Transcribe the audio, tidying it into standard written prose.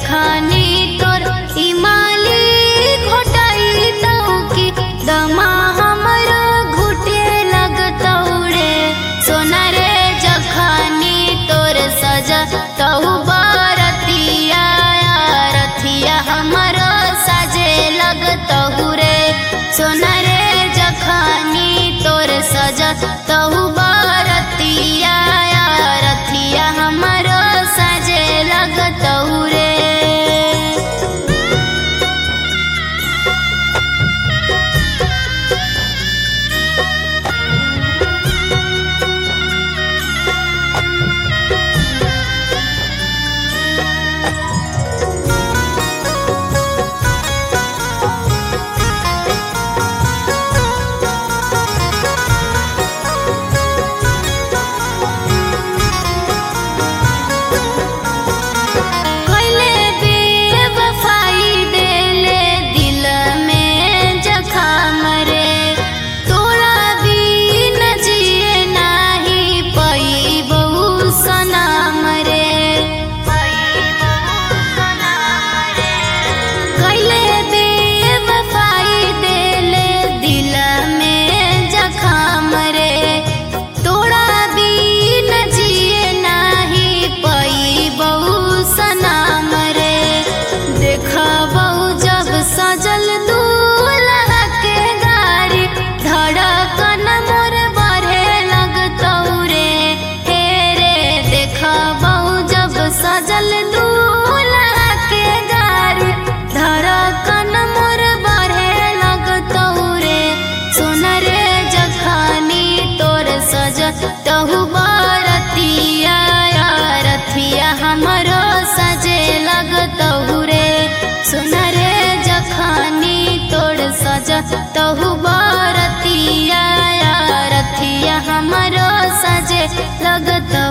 जखानी तोर इमाली घोटाई तऊ की दमा हमरो घुटे लगतौ रे सोना रे जखानी तोर सजा तऊ बारतिया रथिया हमरो साजे लगतौ रे सोना रे जखानी तोर सजा तऊ बारतिया रथिया हमरो साजे लगतौ रे। सजल दूल्हा के गाड़ी धड़कन मोर बढ़े लगतौ रे हे रे देखबौ जब सजल दूल्हा के गाड़ी धड़कन मोर बढ़े लगतौ रे सोना रे जखानी तोर सजतहु बारतिया रथिया हमरो सजे लगतौ रे सोना रे जखानी तोड़ सजतहु बारतिया रथिया हमरो सजे लगतौ